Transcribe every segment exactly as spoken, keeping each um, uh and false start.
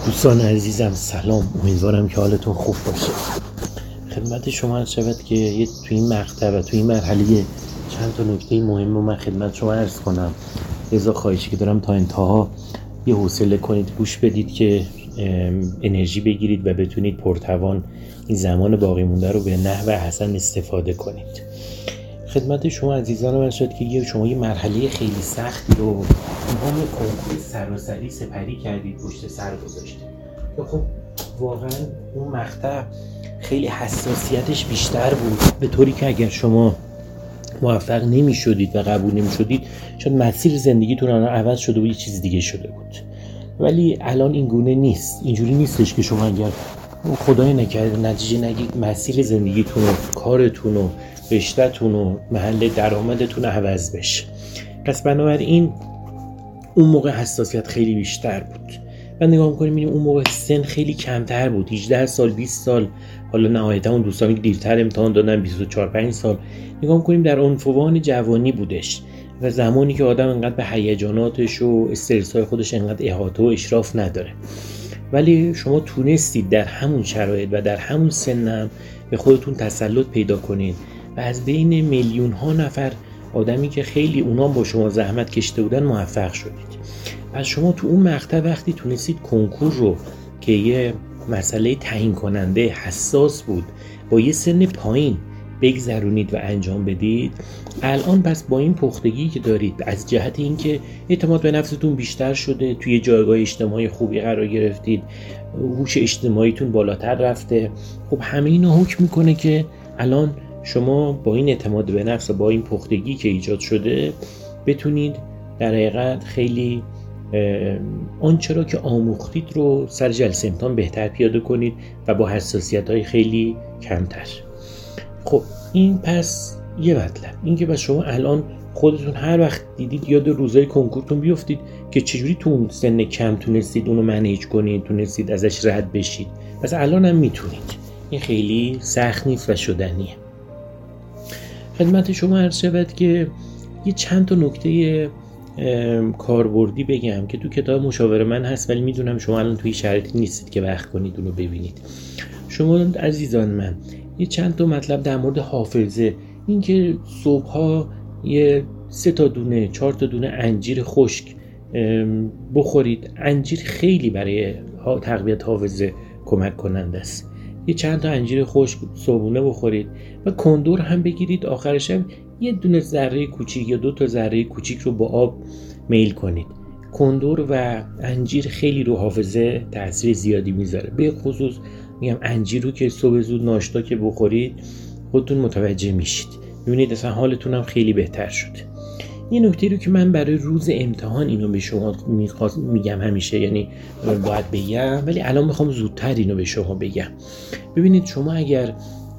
دوستان عزیزم سلام، امیدوارم که حالتون خوب باشه. خدمت شما عرض شود که یه تو این مقطع و تو این مرحله چند تا نکته مهم رو من خدمت شما عرض کنم. لذا خواهشی که دارم تا انتها یه حوصله کنید، گوش بدید که انرژی بگیرید و بتونید پرتوان این زمان باقی مونده رو به نحو حسن استفاده کنید. خدمت شما عزیزان من شد که شما یه مرحله خیلی سختی رو امام کنکور سراسری سپری کردید، پشت سر گذاشتید. خب واقعا اون مقطع خیلی حساسیتش بیشتر بود، به طوری که اگر شما موفق نمی شدید و قبول نمی شدید شاید مسیر زندگیتون الان عوض شده بود، یه چیز دیگه شده بود. ولی الان این گونه نیست. اینجوری نیستش که شما اگر خدای نکرده نتیجه نگید مسیر زندگیتون و کارتون و رشته‌تون و محل درآمدتون عوض بشه. پس بنابراین اون موقع حساسیت خیلی بیشتر بود. من نگاه می‌کنیم می‌بینیم اون موقع سن خیلی کمتر بود، هجده سال، بیست سال، حالا نهایتا اون دوستانی که دیرتر امتحان دادن بیست و چهار پنج سال. نگاه می‌کنیم در عنفوان جوانی بودش و زمانی که آدم انقدر به هیجاناتش و استرس‌های خودش انقدر احاطه و اشراف نداره. ولی شما تونستید در همون شرایط و در همون سنم به خودتون تسلط پیدا کنید و از بین میلیون ها نفر آدمی که خیلی اونا با شما زحمت کشیده بودن موفق شدید. پس شما تو اون مقطع وقتی تونستید کنکور رو که یه مسئله تعیین کننده حساس بود با یه سن پایین بگذرونید و انجام بدید، الان پس با این پختگی که دارید از جهت اینکه اعتماد به نفستون بیشتر شده، توی جایگاه اجتماعی خوبی قرار گرفتید، هوش اجتماعیتون بالاتر رفته، خب همه اینا حکم میکنه که الان شما با این اعتماد به نفس و با این پختگی که ایجاد شده بتونید در حقیقت خیلی آنچه را که آموختید رو سر جلسه امتحان بهتر پیاده کنید و با حساسیت‌های خیلی کمتر. خب این پس یه مطلب این که بس شما الان خودتون هر وقت دیدید یاد روزای کنکورتون بیفتید که چجوری تو اون سن کم تونستید اونو منیج کنید، تونستید ازش رد بشید. پس الان هم میتونید. این خیلی سخت نیست و شدنیه. خدمت شما عرض شود که یه چند تا نکته کاربردی بگم که تو کتاب مشاور من هست، ولی میدونم شما الان توی شرایطی نیستید که وقت کنید اونو ببینید. شما عزیزان من یه چند تا مطلب در مورد حافظه، این که صبحها یه سه تا دونه چهار تا دونه انجیر خشک بخورید. انجیر خیلی برای تقویت حافظه کمک کننده است. یه چند تا انجیر خشک صبحونه بخورید و کندور هم بگیرید. آخر شب یه دونه ذره کوچیک یا دو تا ذره کوچیک رو با آب میل کنید. کندور و انجیر خیلی رو حافظه تاثیر زیادی میذاره. به خصوص میگم انجیر رو که صبح زود ناشتا که بخورید خودتون متوجه میشید، میبینید اصلا حالتون هم خیلی بهتر شده. این نکته رو که من برای روز امتحان اینو به شما میگم همیشه، یعنی باید بگم ولی الان میخوام زودتر اینو به شما بگم. ببینید شما اگر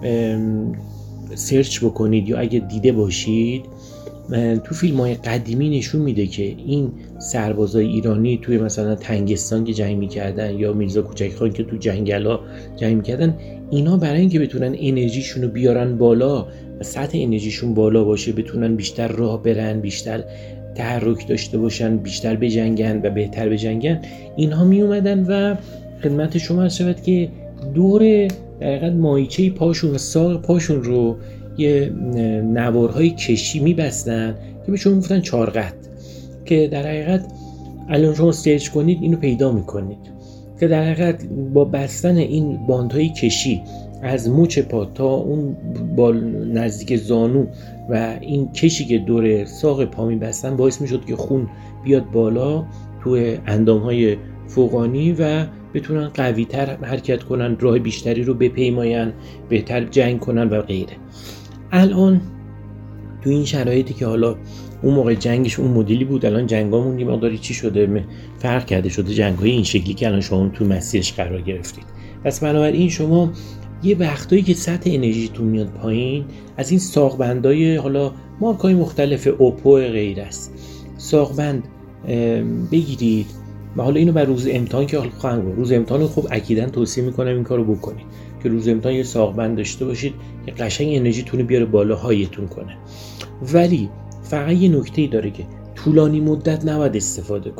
سرچ بکنید یا اگر دیده باشید تو فیلم های قدیمی نشون میده که این سربازای ایرانی توی مثلا تنگستان که جنگ میکردن یا میرزا کوچک خان که تو جنگلا جنگ میکردن، اینا برای اینکه بتونن انرژیشون رو بیارن بالا و سطح انرژیشون بالا باشه، بتونن بیشتر راه برن، بیشتر تحرک داشته باشن، بیشتر بجنگن و بهتر بجنگن، اینها می اومدن و خدمت شما عرض شود که دور در حقیقت ماهیچه پاشون و ساق پاشون رو یه نوارهای کشی میبستن که بهشون میگفتن چارقد، که در حقیقت الان شما سرچ کنید اینو پیدا میکنید که در حقیقت با بستن این باندهای کشی از مچ پا تا اون با نزدیک زانو و این کشی که دور ساق پا میبستن باعث میشد که خون بیاد بالا توی اندامهای فوقانی و بتونن قوی‌تر حرکت کنن، راه بیشتری رو بپیماین، بهتر جنگ کنن و غیره. الان تو این شرایطی که حالا اون موقع جنگش اون مدلی بود، الان جنگامون یه مقداری چی شده، فرق کرده شده، جنگ‌های این شکلی که الان شما تو مسیرش قرار گرفتید. پس بنابراین شما یه وقتایی که سطح انرژیتون میاد پایین، از این ساقبندای حالا مارکای مختلف اوپو غیر است، ساقبند بگیرید و حالا اینو بر روز امتحان که خواهند بود، روز امتحان خب اکیداً توصیه میکنم این کارو بکنید که روز امتحان یه ساقبند داشته باشید که قشنگ انرژیتون رو بیاره بالا، هایتون کنه. ولی فقط یه نکته‌ای داره که طولانی مدت نباید استفاده کنید.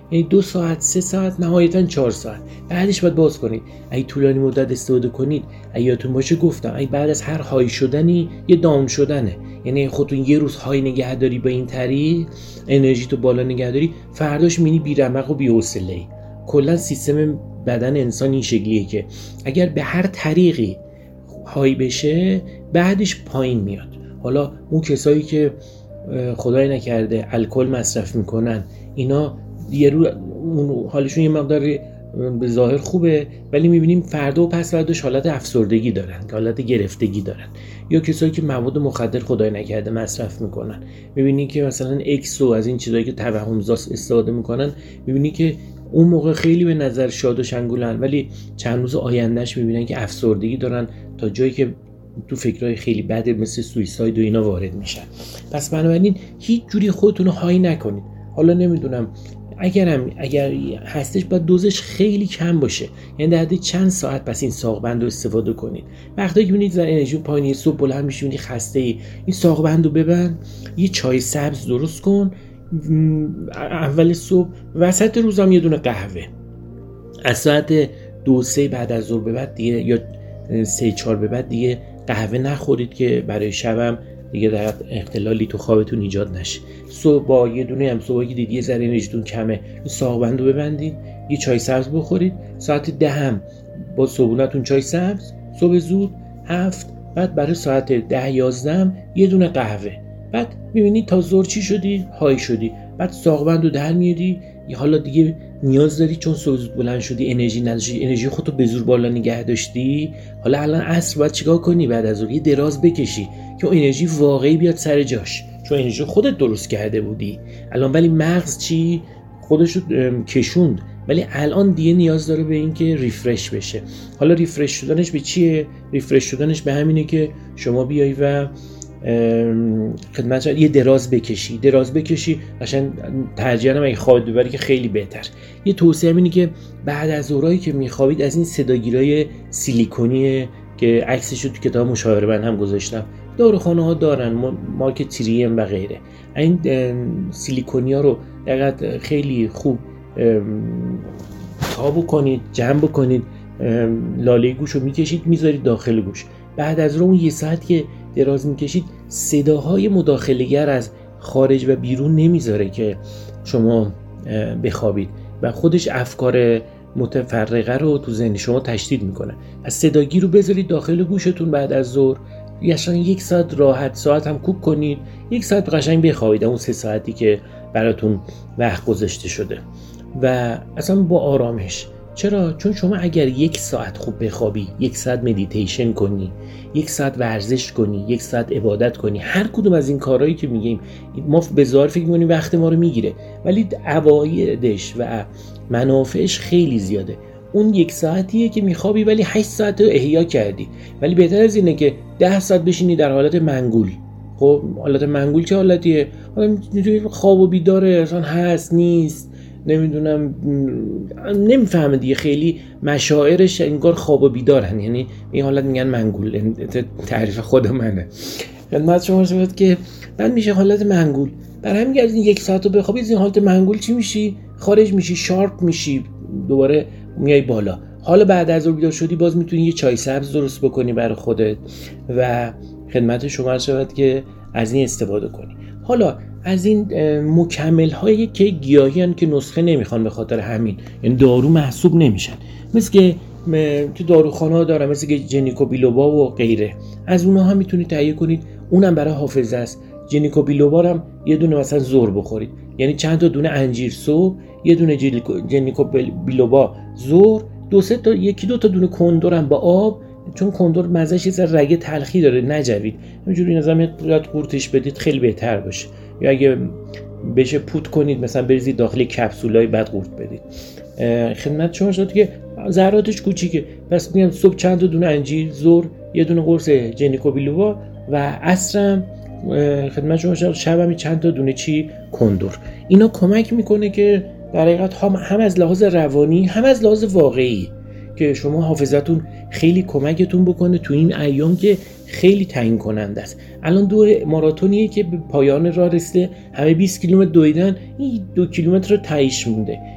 یعنی دو ساعت، سه ساعت، نهایتاً چهار ساعت. بعدش باید باز کنید. اگه طولانی مدت استفاده کنید، اگه یادتون باشه گفتم اگه بعد از هر های شدنی یه داون شدنه، یعنی خودتون یه روز های نگه داری با این طریق، انرژی تو بالا نگه داری، فرداش میبینی بی‌رمق و بی‌حوصله‌ای. کلا سیستم بدن انسان این شکلیه که اگر به هر طریقی های بشه بعدش پایین میاد. حالا اون کسایی که خدای نکرده الکل مصرف میکنن، اینا یه رو اون حالشون یه مقدار به ظاهر خوبه، ولی میبینیم فردا و پس فرداش حالت افسردگی دارن، حالت گرفتگی دارن. یا کسایی که مواد مخدر خدای نکرده مصرف میکنن، میبینی که مثلا اکسو از این چیزایی که توهم‌زاست استفاده میکنن، میبینی که اون موقع خیلی به نظر شاد و شنگولن، ولی چند روز آیندهش میبینن که افسردگی دارن تا جایی که تو فکرهای خیلی بد مثل سویساید و اینا وارد میشن. پس بنابراین هیچ جوری خودتون رو های نکنید. حالا نمیدونم اگرم اگر هستش باید دوزش خیلی کم باشه، یعنی در حد چند ساعت پس این ساقبند رو استفاده کنید. وقتی که ببینید در انرژی پایینی، صبح بلند میشی میبینی خسته ای، این ساقبند رو ببند، یه چای سبز درست کن اول صبح، وسط روزم یه دونه قهوه. از ساعت دو سه بعد از ظهر به بعد دیگه، یا سه چهار به بعد دیگه قهوه نخورید که برای شبم دیگه در اختلالی تو خوابتون ایجاد نشه. صبح با یه دونه هم صبح که دیدی یه ذره انرژیتون کمه، این ساقبند رو ببندید، یه چای سبز بخورید. ساعت ده هم با صبحونتون چای سبز، صبح زود هفت، بعد برای ساعت ده یازده هم یه دونه قهوه. بعد میبینی تا ظهر چی شدی؟ های شدی. بعد ساقبند رو در میاری، حالا دیگه نیاز داری چون صبح زود بلند شدی، انرژی نداشتی، انرژی خودتو به زور بالا نگه داشتی، حالا الان عصر باید چیکار کنی؟ بعد از ظهر یه دراز بکشی که اون انرژی واقعی بیاد سر جاش، چون انرژی خودت درست کرده بودی الان، ولی مغز چی؟ خودشو کشوند، ولی الان دیگه نیاز داره به این که ریفرش بشه. حالا ریفرش شدنش به چیه؟ ریفرش شدنش به همینه که شما بیای و خدمت یه دراز بکشی دراز بکشی قشنگ ترجیحاً اگه خوابت ببری که خیلی بهتر. یه توصیه اینه که بعد از ظهرایی که میخوابید از این صداگیرای سیلیکونی که عکسش رو تو کتاب مشاوره بند هم گذاشتم، داروخانه ها دارن، مارک تریم و غیره، این سیلیکونی ها رو دقیقاً خیلی خوب تا بکنید، جمع بکنید، لاله گوش رو میکشید میذارید داخل گوش. بعد از اون یه ساعت که دراز میکشید صداهای مداخله‌گر از خارج و بیرون نمیذاره که شما بخوابید و خودش افکار متفرقه رو تو ذهن شما تشدید میکنه. پس صداگیر رو بذارید داخل گوشتون بعد از ظهر، یعنی یک ساعت راحت، ساعت هم کوک کنید، یک ساعت قشنگ بخوابید اون سه ساعتی که براتون وقت گذاشته شده و اصلا با آرامش. چرا؟ چون شما اگر یک ساعت خوب بخوابی، یک ساعت مدیتیشن کنی، یک ساعت ورزش کنی، یک ساعت عبادت کنی، هر کدوم از این کارهایی که میگیم ما به ظاهر فکر می‌کنیم وقت ما رو میگیره، ولی عوایدش و منافعش خیلی زیاده. اون یک ساعتیه که میخوابی ولی هشت ساعت رو احیا کردی، ولی بهتر از اینه که ده ساعت بشینی در حالت منگول. خب حالت منگول چه حالتیه؟ خواب و بیداره، اصلا هست نیست، نمیدونم، نمیفهمه دیگه، خیلی مشاعرش انگار خواب و بیدارن، یعنی این حالت میگن منگول، تعریف خود منه. خدمت شما شد که بعد میشه حالت منگول. برای همین از این یک ساعت رو بخوابی از این حالت منگول چی میشی؟ خارج میشی، شارپ میشی، دوباره میای بالا. حالا بعد از اون بیدار شدی باز میتونی یه چای سبز درست بکنی برای خودت و خدمت شما شد که از این استفاده کنی. حالا از این مکمل هایی که گیاهی هن که نسخه نمیخوان به خاطر همین، یعنی دارو محسوب نمیشن، مثل که تو داروخانه ها دارن، مثل که جنیکو بیلوبا و غیره، از اونها هم میتونید تهیه کنید، اونم برای حافظه است. جنیکو بیلوبا هم یه دونه مثلا زور بخورید، یعنی چند تا دونه انجیر صبح، یه دونه جنیکو بیلوبا زور، دو سه تا یکی دو تا دونه کندر هم با آب، چون کندر مزهش یه ذره رگ تلخی داره، نجوید، همینجوری نظام یاد قورتش بدید خیلی بهتر باشه، یا اگه بشه پوت کنید مثلا بریزید داخل کپسولای بعد قورت بدید. خدمت شما شد که ذراتش کوچیکه، پس میگم صبح چند تا دونه انجیر، ظهر یه دونه قرص جنیکو بیلوبا و عصرم خدمت شما شد شبم چند تا دونه چی کندر. اینا کمک میکنه که در حقیقت هم, هم از لحاظ روانی هم از لحاظ واقعی که شما حافظتون خیلی کمکتون بکنه تو این ایام که خیلی تعیین کننده است. الان دو ماراتونیه که به پایان راه رسیده، همه بیست کیلومتر دویدن، این دو کیلومتر رو تهیش مونده،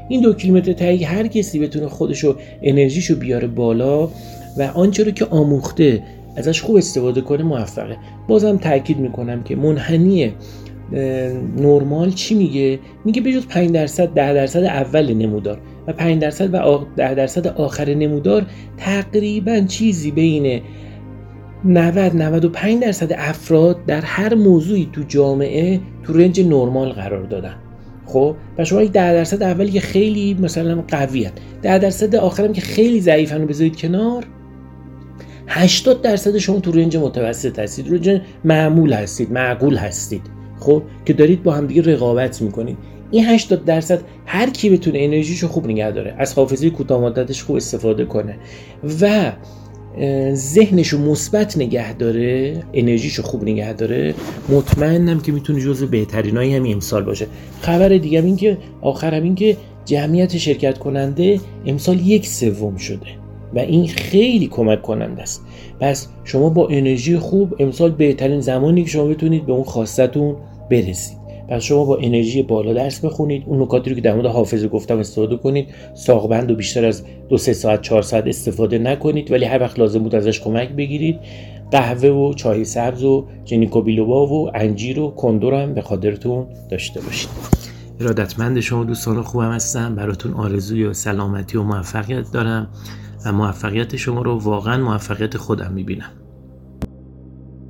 این دو کیلومتر تایی هر کسی بتونه خودشو انرژیشو بیاره بالا و آنچه رو که آموخته ازش خوب استفاده کنه موفقه. بازم تاکید میکنم که منحنی نرمال چی میگه؟ میگه بجز پنج درصد ده درصد اول نمودار و پنج درصد و ده درصد آخر نمودار تقریبا چیزی بین نود نود و پنج درصد افراد در هر موضوعی تو جامعه تو رنج نرمال قرار دادن. خب و شما یک ده درصد اولی که خیلی مثلا قوی هست، ده درصد آخرم که خیلی ضعیفن رو بذارید کنار، هشتاد درصد شما تو رنج متوسط هستید، رنج معمول هستید، معقول هستید. خب که دارید با هم دیگه رقابت میکنید. این هشتاد درصد هر کی بتونه انرژیشو خوب نگه داره، از حافظه کوتاه مدتش خوب استفاده کنه و ذهنشو مثبت نگه داره، انرژیشو خوب نگه داره، مطمئنم که میتونه جزو بهترینای همین امسال باشه. خبر دیگه این که آخرم این که جمعیت شرکت کننده امسال یک سوم شده و این خیلی کمک کننده است. پس شما با انرژی خوب امسال بهترین زمانی که شما بتونید به اون خواستتون برسید. پس شما با انرژی بالا درس بخونید، اون نکاتی رو که در مورد حافظه گفتم استفاده کنید، ساقبند رو بیشتر از دو سه ساعت چهار ساعت استفاده نکنید ولی هر وقت لازم بود ازش کمک بگیرید. قهوه و چای سبز و جنیکو بیلوبا و انجیر و کندر هم به خاطرتون داشته باشید. ارادتمند شما دوستان خوبم هستم، براتون آرزوی و سلامتی و موفقیت دارم و موفقیت شما رو واقعا موفقیت خودم میبینم.